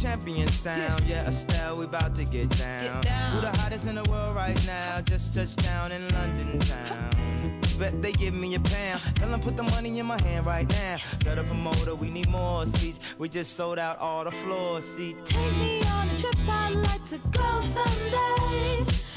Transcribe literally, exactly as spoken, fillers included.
champion sound. Yeah, Estelle, we about to get down. Get down. Who the hottest in the world right now? Just touched down in London town. Bet they give me a pound. Tell them put the money in my hand right now. Set up a motor, we need more seats. We just sold out all the floor seats. Take me on a trip, I'd like to go someday.